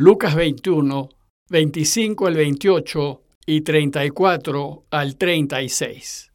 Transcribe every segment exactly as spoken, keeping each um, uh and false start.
Lucas veintiuno, veinticinco al veintiocho y treinta y cuatro al treinta y seis.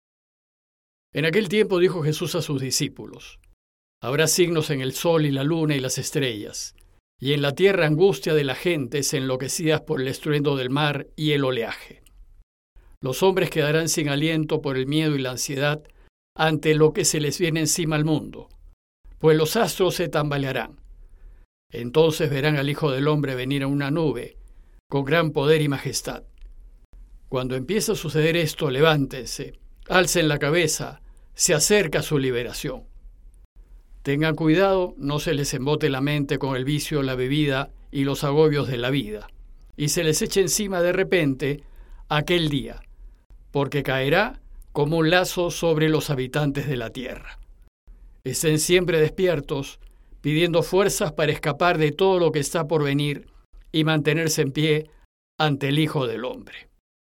En aquel tiempo dijo Jesús a sus discípulos: habrá signos en el sol y la luna y las estrellas, y en la tierra angustia de las gentes enloquecidas por el estruendo del mar y el oleaje. Los hombres quedarán sin aliento por el miedo y la ansiedad ante lo que se les viene encima al mundo, pues los astros se tambalearán. Entonces verán al Hijo del Hombre venir en una nube, con gran poder y majestad. Cuando empiece a suceder esto, levántense, alcen la cabeza, se acerca su liberación. Tengan cuidado, no se les embote la mente con el vicio, la bebida y los agobios de la vida, y se les eche encima de repente aquel día, porque caerá como un lazo sobre los habitantes de la tierra. Estén siempre despiertos, pidiendo fuerzas para escapar de todo lo que está por venir y mantenerse en pie ante el Hijo del Hombre.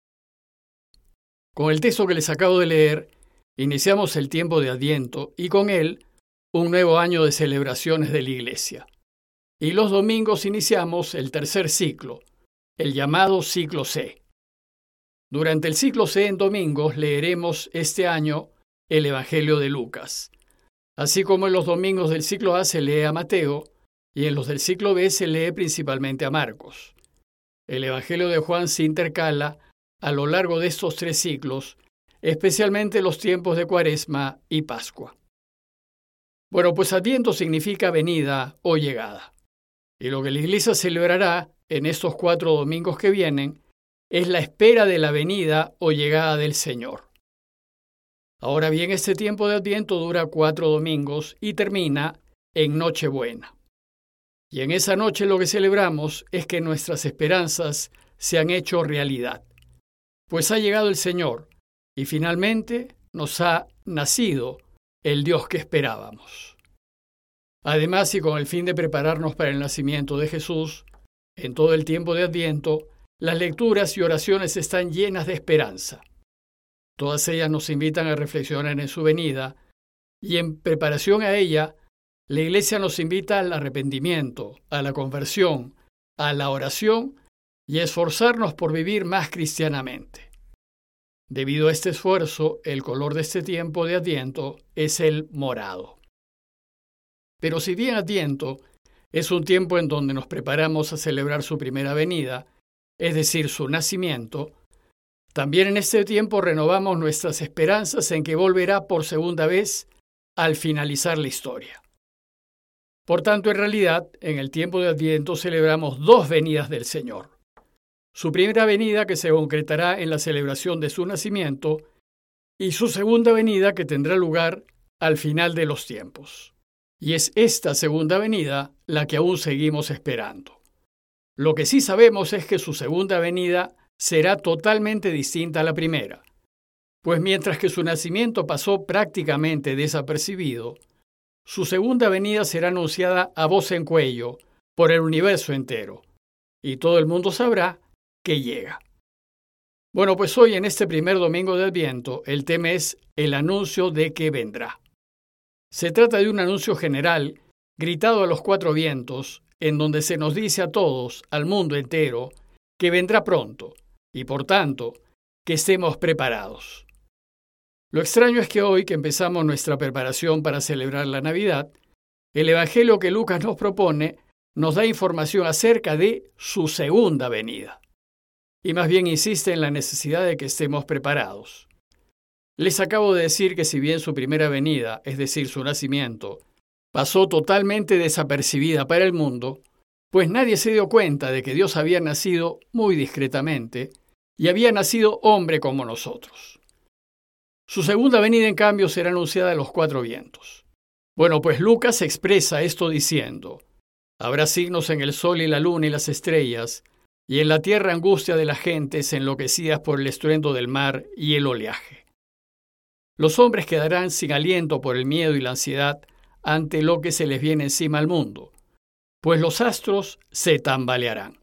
Con el texto que les acabo de leer, iniciamos el tiempo de Adviento y con él un nuevo año de celebraciones de la Iglesia. Y los domingos iniciamos el tercer ciclo, el llamado ciclo C. Durante el ciclo C en domingos leeremos este año el Evangelio de Lucas. Así como en los domingos del ciclo A se lee a Mateo y en los del ciclo B se lee principalmente a Marcos. El Evangelio de Juan se intercala a lo largo de estos tres ciclos, especialmente los tiempos de Cuaresma y Pascua. Bueno, pues Adviento significa venida o llegada. Y lo que la Iglesia celebrará en estos cuatro domingos que vienen es la espera de la venida o llegada del Señor. Ahora bien, este tiempo de Adviento dura cuatro domingos y termina en Nochebuena. Y en esa noche lo que celebramos es que nuestras esperanzas se han hecho realidad, pues ha llegado el Señor y finalmente nos ha nacido el Dios que esperábamos. Además, y con el fin de prepararnos para el nacimiento de Jesús, en todo el tiempo de Adviento, las lecturas y oraciones están llenas de esperanza. Todas ellas nos invitan a reflexionar en su venida y en preparación a ella, la Iglesia nos invita al arrepentimiento, a la conversión, a la oración y a esforzarnos por vivir más cristianamente. Debido a este esfuerzo, el color de este tiempo de Adviento es el morado. Pero si bien Adviento es un tiempo en donde nos preparamos a celebrar su primera venida, es decir, su nacimiento, también en este tiempo renovamos nuestras esperanzas en que volverá por segunda vez al finalizar la historia. Por tanto, en realidad, en el tiempo de Adviento celebramos dos venidas del Señor. Su primera venida, que se concretará en la celebración de su nacimiento, y su segunda venida, que tendrá lugar al final de los tiempos. Y es esta segunda venida la que aún seguimos esperando. Lo que sí sabemos es que su segunda venida será totalmente distinta a la primera, pues mientras que su nacimiento pasó prácticamente desapercibido, su segunda venida será anunciada a voz en cuello por el universo entero, y todo el mundo sabrá que llega. Bueno, pues hoy en este primer domingo de Adviento, el tema es el anuncio de que vendrá. Se trata de un anuncio general, gritado a los cuatro vientos, en donde se nos dice a todos, al mundo entero, que vendrá pronto, y por tanto, que estemos preparados. Lo extraño es que hoy, que empezamos nuestra preparación para celebrar la Navidad, el Evangelio que Lucas nos propone nos da información acerca de su segunda venida. Y más bien insiste en la necesidad de que estemos preparados. Les acabo de decir que si bien su primera venida, es decir, su nacimiento, pasó totalmente desapercibida para el mundo, pues nadie se dio cuenta de que Dios había nacido muy discretamente y había nacido hombre como nosotros. Su segunda venida, en cambio, será anunciada a los cuatro vientos. Bueno, pues Lucas expresa esto diciendo: habrá signos en el sol y la luna y las estrellas, y en la tierra angustia de las gentes enloquecidas por el estruendo del mar y el oleaje. Los hombres quedarán sin aliento por el miedo y la ansiedad ante lo que se les viene encima al mundo, pues los astros se tambalearán.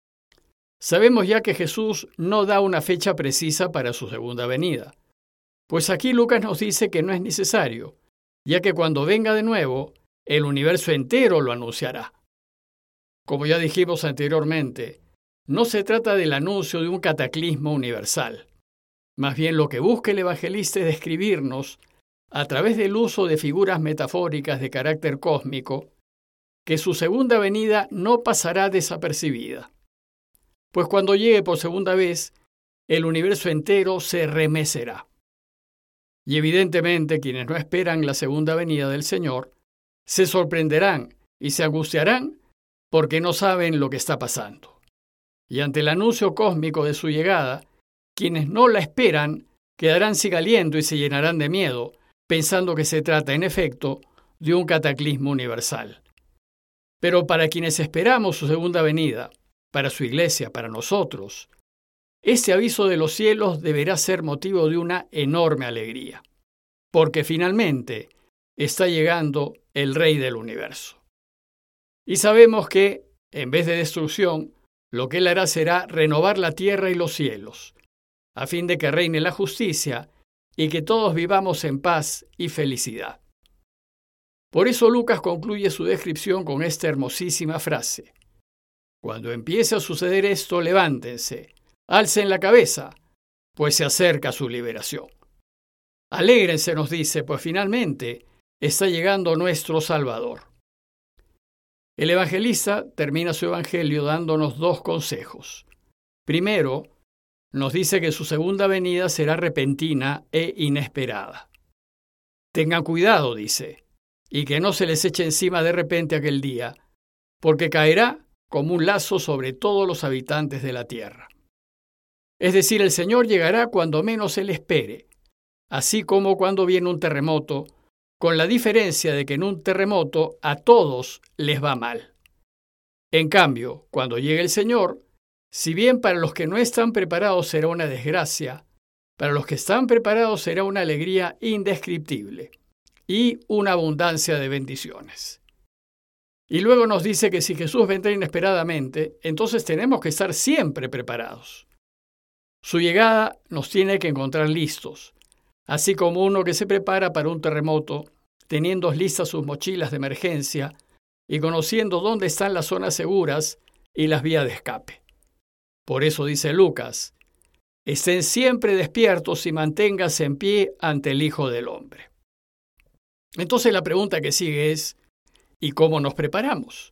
Sabemos ya que Jesús no da una fecha precisa para su segunda venida, pues aquí Lucas nos dice que no es necesario, ya que cuando venga de nuevo, el universo entero lo anunciará. como ya dijimos anteriormente, no se trata del anuncio de un cataclismo universal. Más bien lo que busca el evangelista es describirnos, a través del uso de figuras metafóricas de carácter cósmico, que su segunda venida no pasará desapercibida. Pues cuando llegue por segunda vez, el universo entero se remecerá. Y evidentemente quienes no esperan la segunda venida del Señor se sorprenderán y se angustiarán porque no saben lo que está pasando. Y ante el anuncio cósmico de su llegada, quienes no la esperan quedarán cigaliendo y se llenarán de miedo, pensando que se trata, en efecto, de un cataclismo universal. Pero para quienes esperamos su segunda venida, para su iglesia, para nosotros, este aviso de los cielos deberá ser motivo de una enorme alegría, porque finalmente está llegando el Rey del universo. Y sabemos que, en vez de destrucción, lo que Él hará será renovar la tierra y los cielos, a fin de que reine la justicia y que todos vivamos en paz y felicidad. Por eso Lucas concluye su descripción con esta hermosísima frase: cuando empiece a suceder esto, levántense, alcen la cabeza, pues se acerca su liberación. Alégrense, nos dice, pues finalmente está llegando nuestro Salvador. El evangelista termina su evangelio dándonos dos consejos. Primero, nos dice que su segunda venida será repentina e inesperada. Tengan cuidado, dice, y que no se les eche encima de repente aquel día, porque caerá como un lazo sobre todos los habitantes de la tierra. Es decir, el Señor llegará cuando menos se le espere, así como cuando viene un terremoto, con la diferencia de que en un terremoto a todos les va mal. En cambio, cuando llegue el Señor, si bien para los que no están preparados será una desgracia, para los que están preparados será una alegría indescriptible y una abundancia de bendiciones. Y luego nos dice que si Jesús vendrá inesperadamente, entonces tenemos que estar siempre preparados. Su llegada nos tiene que encontrar listos, así como uno que se prepara para un terremoto, teniendo listas sus mochilas de emergencia y conociendo dónde están las zonas seguras y las vías de escape. Por eso dice Lucas: estén siempre despiertos y manténganse en pie ante el Hijo del Hombre. Entonces la pregunta que sigue es: ¿y cómo nos preparamos?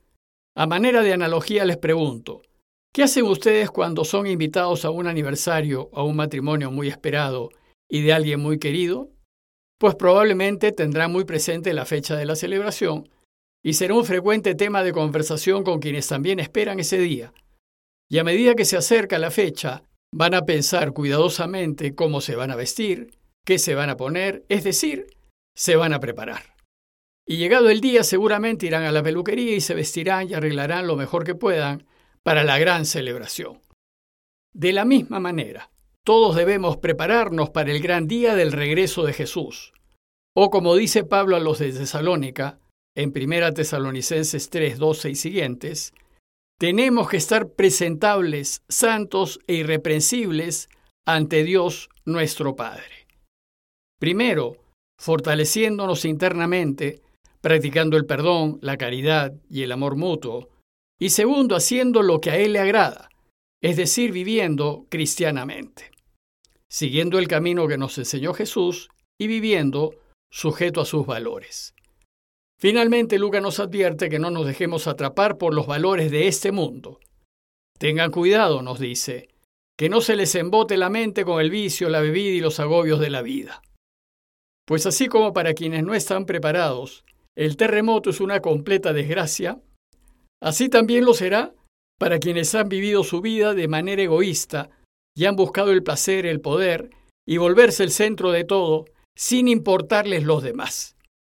A manera de analogía les pregunto, ¿qué hacen ustedes cuando son invitados a un aniversario o a un matrimonio muy esperado y de alguien muy querido? Pues probablemente tendrán muy presente la fecha de la celebración y será un frecuente tema de conversación con quienes también esperan ese día. Y a medida que se acerca la fecha, van a pensar cuidadosamente cómo se van a vestir, qué se van a poner, es decir, se van a preparar. Y llegado el día seguramente irán a la peluquería y se vestirán y arreglarán lo mejor que puedan para la gran celebración. De la misma manera, todos debemos prepararnos para el gran día del regreso de Jesús. O como dice Pablo a los de Tesalónica, en primera Tesalonicenses tres, doce y siguientes, tenemos que estar presentables, santos e irreprensibles ante Dios nuestro Padre. Primero, fortaleciéndonos internamente, practicando el perdón, la caridad y el amor mutuo. Y segundo, haciendo lo que a Él le agrada, es decir, viviendo cristianamente, siguiendo el camino que nos enseñó Jesús y viviendo sujeto a sus valores. Finalmente, Lucas nos advierte que no nos dejemos atrapar por los valores de este mundo. Tengan cuidado, nos dice, que no se les embote la mente con el vicio, la bebida y los agobios de la vida. Pues así como para quienes no están preparados, el terremoto es una completa desgracia, así también lo será para quienes han vivido su vida de manera egoísta y han buscado el placer, el poder y volverse el centro de todo sin importarles los demás.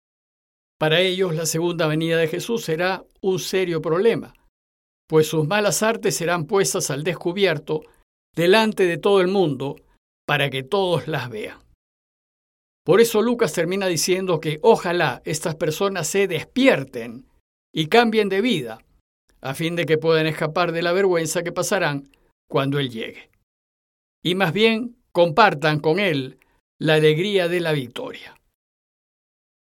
Para ellos la segunda venida de Jesús será un serio problema, pues sus malas artes serán puestas al descubierto delante de todo el mundo para que todos las vean. Por eso Lucas termina diciendo que ojalá estas personas se despierten y cambien de vida, a fin de que puedan escapar de la vergüenza que pasarán cuando Él llegue. Y más bien compartan con Él la alegría de la victoria.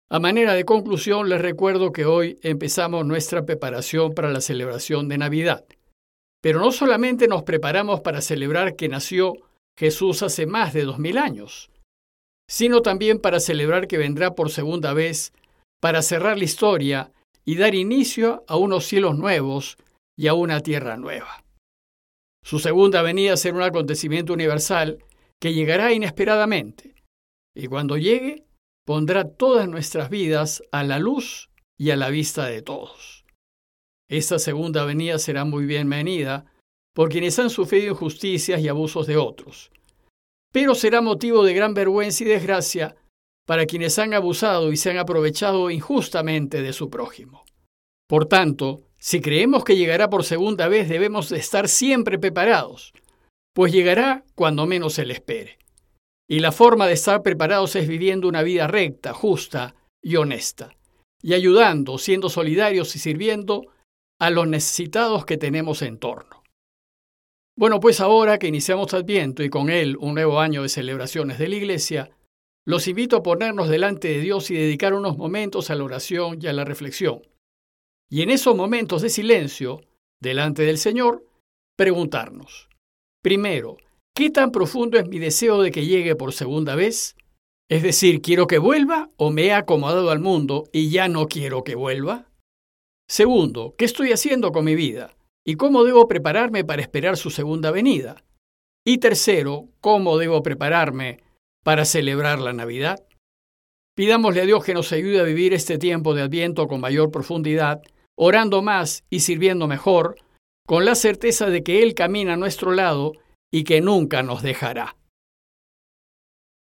A manera de conclusión, les recuerdo que hoy empezamos nuestra preparación para la celebración de Navidad. Pero no solamente nos preparamos para celebrar que nació Jesús hace más de dos mil años, sino también para celebrar que vendrá por segunda vez para cerrar la historia y dar inicio a unos cielos nuevos y a una tierra nueva. Su segunda venida será un acontecimiento universal que llegará inesperadamente, y cuando llegue, pondrá todas nuestras vidas a la luz y a la vista de todos. Esta segunda venida será muy bienvenida por quienes han sufrido injusticias y abusos de otros, pero será motivo de gran vergüenza y desgracia para quienes han abusado y se han aprovechado injustamente de su prójimo. Por tanto, si creemos que llegará por segunda vez, debemos de estar siempre preparados, pues llegará cuando menos se le espere. Y la forma de estar preparados es viviendo una vida recta, justa y honesta, y ayudando, siendo solidarios y sirviendo a los necesitados que tenemos en torno. Bueno, pues ahora que iniciamos Adviento y con él un nuevo año de celebraciones de la Iglesia, los invito a ponernos delante de Dios y dedicar unos momentos a la oración y a la reflexión. Y en esos momentos de silencio, delante del Señor, preguntarnos, primero, ¿qué tan profundo es mi deseo de que llegue por segunda vez? Es decir, ¿quiero que vuelva o me he acomodado al mundo y ya no quiero que vuelva? Segundo, ¿qué estoy haciendo con mi vida? ¿Y cómo debo prepararme para esperar su segunda venida? Y tercero, ¿cómo debo prepararme para celebrar la Navidad? Pidámosle a Dios que nos ayude a vivir este tiempo de Adviento con mayor profundidad, orando más y sirviendo mejor, con la certeza de que Él camina a nuestro lado y que nunca nos dejará.